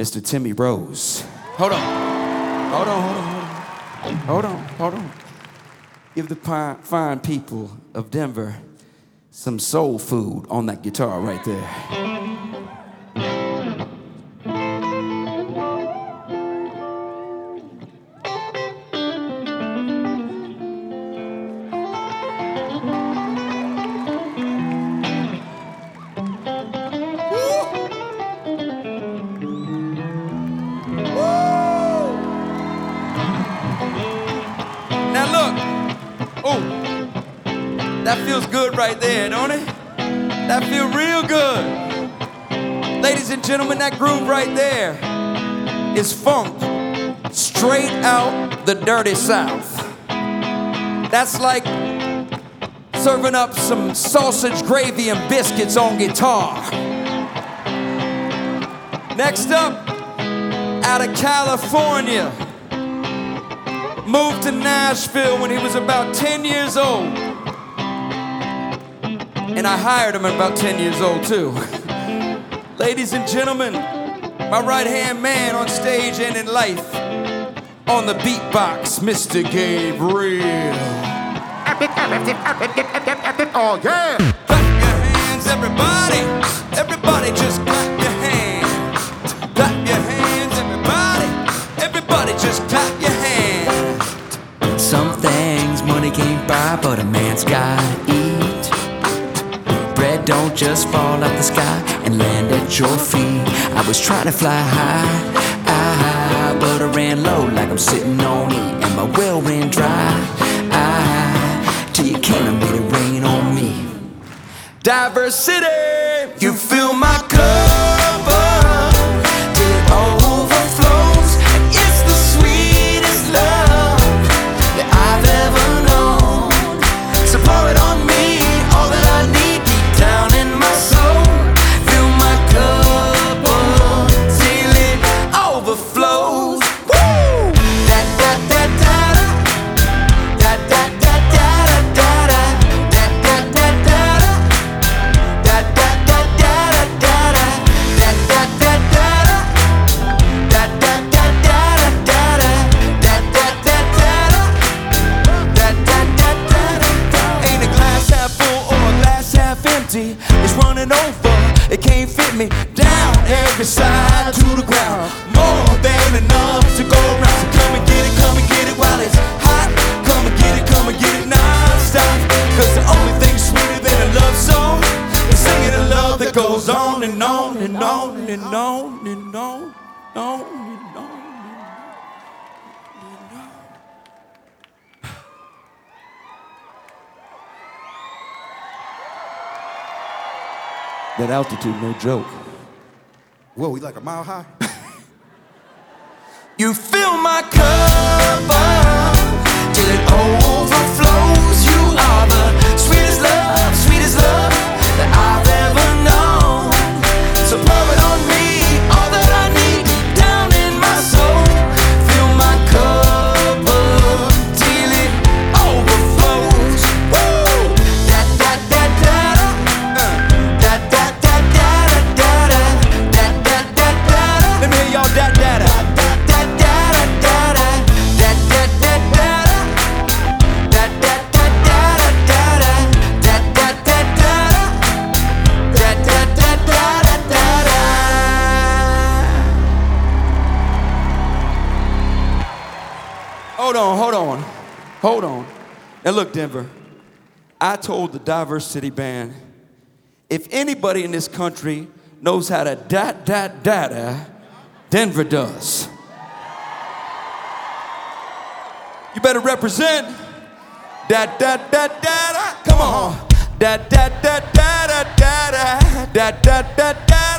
Mr. Timmy Rose. Hold on. Give the fine people of Denver some soul food on that guitar right there. Now look, oh, that feels good right there, don't it? That feels real good. Ladies and gentlemen, that groove right there is funk straight out the dirty South. That's like serving up some sausage gravy and biscuits on guitar. Next up, out of California, moved to Nashville when he was about 10 years old. And I hired him at about 10 years old too. Ladies and gentlemen, my right-hand man on stage and in life, on the beatbox, Mr. Gabriel. Oh yeah! Clap your hands, everybody. Everybody just clap your hands. Clap your hands, everybody. Everybody just clap your hands. Some things money can't buy, but a man's gotta eat. Bread don't just fall out the sky and land at your feet. I was trying to fly high, but I ran low like I'm sitting on E, and my well ran dry. Till you came and made it rain on me. Diversity, You fill my cup up till it overflows. It's the sweetest love that I've ever known. So pour it on me, all that I need deep down in my soul. Fill my cup up till it overflows. Woo! Da da da da da da da da da da da da da da da da da da ain't a glass half full or a glass half empty. It's running over, it can't fit me. Down every side to the ground. More than enough to go around. So come and get it while it's hot. Come and get it non-stop. Cause the only thing sweeter than a love song is singing a love that goes on and on and on and on and on and on and on. That altitude, no joke. Whoa, we like a mile high? You fill my cup up till it overflows. You are the sweetest love that I've ever known. So pour it on me, all that I need deep down in my soul. Fill my cup up till it overflows. Woo! Da da da da da da da da da da da da da. Let me hear y'all da da da. Hold on. Now look, Denver, I told the Diversity Band, if anybody in this country knows how to da, Denver does. You better represent. Da. Come on. Da. Da.